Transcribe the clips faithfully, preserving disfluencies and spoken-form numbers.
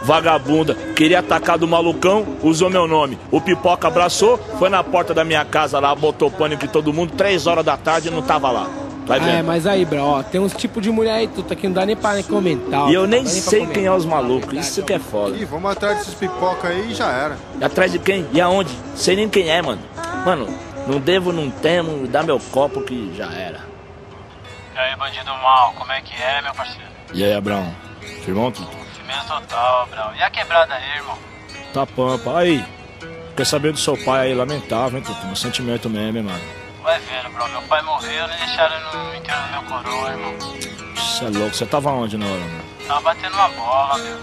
vagabunda. Queria atacar do malucão, usou meu nome. O Pipoca abraçou, foi na porta da minha casa lá, botou pânico em todo mundo, três horas da tarde e não tava lá. Vai vendo. É, mas aí, bro, ó, tem uns tipos de mulher aí, tu tá aqui, não dá nem pra nem comentar. Ó, e eu nem nem sei quem é os malucos, isso que é foda. Ih, vamos atrás desses pipoca aí e já era. E atrás de quem? E aonde? Sei nem quem é, mano. Mano, não devo, não temo, dá meu copo que já era. E aí, bandido mal, como é que é, meu parceiro? E aí, Abraão? Firmão, tudo? Firmeza total, Abraão. E a quebrada aí, irmão? Tá pampa. Aí, quer saber do seu pai aí, lamentável, hein, Tutu? Um sentimento mesmo, hein, mano. Vai vendo, bro. Meu pai morreu, nem deixaram no enterro do meu coroa, irmão. Você é louco, você tava onde na hora, mano? Tava batendo uma bola, meu.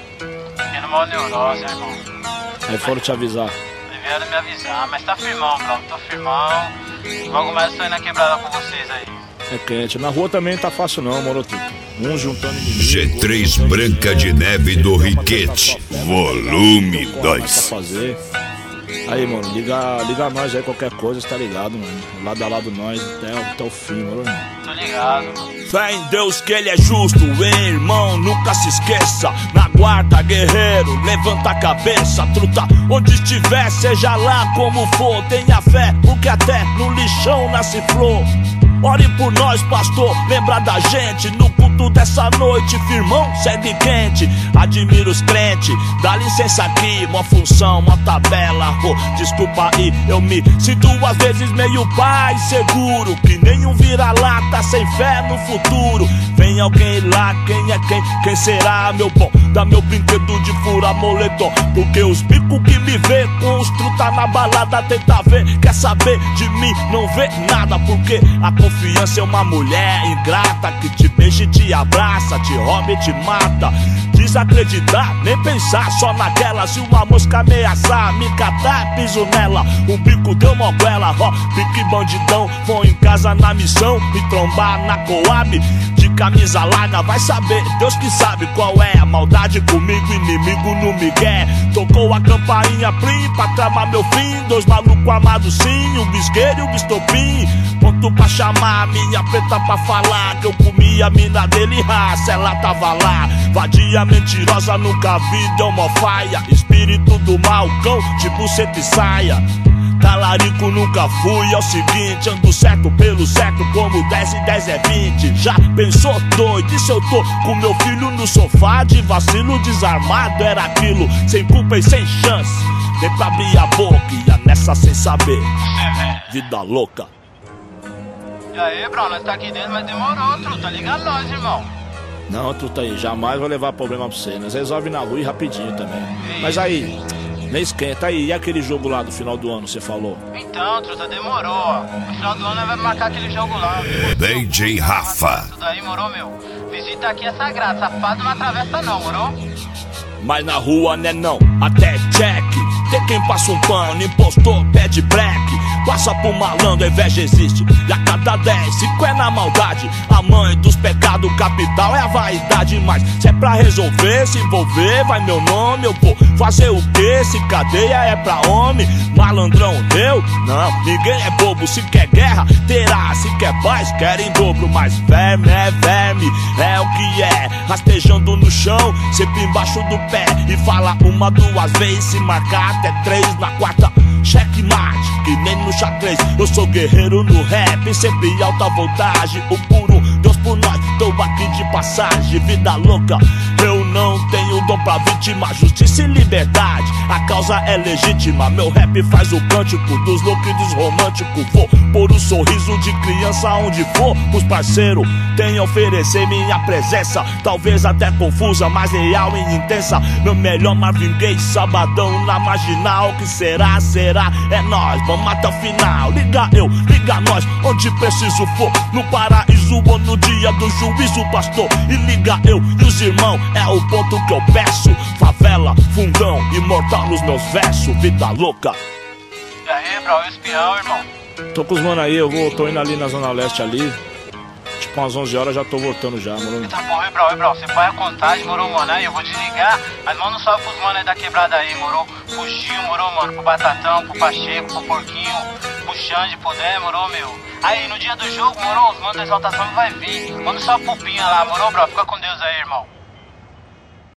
Tendo uma neurose, irmão. Aí foram te avisar. Aí vieram me avisar, mas tá firmão, bro. Tô firmão. Logo mais eu tô indo na quebrada com vocês aí. É quente. Na rua também não tá fácil não, moro, Tutu. Um juntando inimigo. G três Branca de Neve do Riquete, volume dois. Fazer. Aí, mano, liga, liga nós aí, qualquer coisa, você tá ligado, mano. Lado a lado nós até, até o fim, mano. Tô ligado, mano. Fé em Deus que ele é justo, ei, irmão, nunca se esqueça. Na guarda, guerreiro, levanta a cabeça, truta. Onde estiver, seja lá como for, tenha fé, porque até no lixão nasce flor. Ore por nós, pastor, lembra da gente. No culto dessa noite, firmão, segue quente. Admiro os crentes, dá licença aqui. Uma função, uma tabela, oh, desculpa aí. Eu me sinto às vezes meio pai seguro, que nenhum vira-lata sem fé no futuro. Vem alguém lá, quem é quem? Quem será, meu bom? Dá meu brinquedo de fura moletom, porque os bicos que me vê com os truta na balada tenta ver, quer saber de mim, não vê nada, porque a confiança é uma mulher ingrata que te beija e te abraça, te rouba e te mata. Desacreditar, nem pensar, só naquela. Se uma mosca ameaçar, me catar, piso nela. Um bico deu moguela, ó, pique bandidão. Vou em casa na missão, me trombar na Coab. De camisa larga, vai saber, Deus que sabe qual é a maldade comigo, inimigo no migué. Tocou a campainha plim pra tramar meu fim. Dois malucos amados sim, o bisqueiro e o bistopim. Ponto pra chamar minha preta pra falar que eu comi a mina dele, raça, ela tava lá. Vadia mentirosa, nunca vi, deu mó faia. Espírito do mal, cão, tipo seta e saia. Talarico nunca fui, é o seguinte, ando certo pelo certo, como dez e dez é vinte. Já pensou doido, e se eu tô com meu filho no sofá de vacilo desarmado? Era aquilo, sem culpa e sem chance. Nem pra abrir a boca, ia nessa sem saber. Vida louca. E aí, bro, nós tá aqui dentro, mas demorou, truta, liga nós, irmão. Não, truta aí, jamais vou levar problema pra você. Nós resolve na rua e rapidinho também. Mas aí, nem esquenta aí, e aquele jogo lá do final do ano, você falou? Então, truta, demorou, ó. No final do ano nós vamos marcar aquele jogo lá. D J Rafa. Tudo aí, morou, meu? Visita aqui é sagrado, safado não atravessa não, morou? Mas na rua né não, até check. Tem quem passa um pano, impostor, pede black. Passa pro malandro, a inveja existe. E a cada dez, cinco é na maldade. A mãe dos pecados capital é a vaidade. Mas se é pra resolver, se envolver, vai meu nome. Eu vou fazer o quê? Se cadeia é pra homem. Malandrão, eu? Não, ninguém é bobo. Se quer guerra, terá. Se quer paz, quer em dobro. Mas verme é verme, é o que é. Rastejando no chão, sempre embaixo do pé. E fala uma, duas vezes, se marcar até três. Na quarta, checkmate, que nem no xadrez. Eu sou guerreiro no rap, sempre alta voltagem. O puro Deus por nós, tô aqui de passagem. Vida louca, eu não tenho dom pra vítima. Justiça e liberdade, a causa é legítima. Meu rap faz o cântico dos loucos e dos românticos. Vou pôr um sorriso de criança onde for. Os parceiros têm a oferecer minha presença. Talvez até confusa, mas real e intensa. Meu melhor Marvin Gaye, sabadão na marginal. Que será, será, é nós, vamos até o final. Liga eu, liga nós, onde preciso for. No paraíso ou no dia do juízo, pastor. E liga eu e os irmãos, é o ponto que eu peço. Favela, fundão, imortal nos meus versos. Vida louca. E aí, bro, o espião, irmão? Tô com os mano aí, eu vou, tô indo ali na Zona Leste ali. Tipo umas onze horas já tô voltando já, mano. Tá bom, e bro, e bro, você põe a contagem, morou, mano, aí eu vou desligar. Mas manda um salve pros mano aí da quebrada aí, morou. Pro Gil, morou, mano, pro Batatão, pro Pacheco, pro Porquinho, pro Xande, pro Dé, morou, meu. Aí, no dia do jogo, morou, os manos da exaltação vai vir. Manda um salve pro Pinha lá, morou, bro, fica com Deus aí, irmão.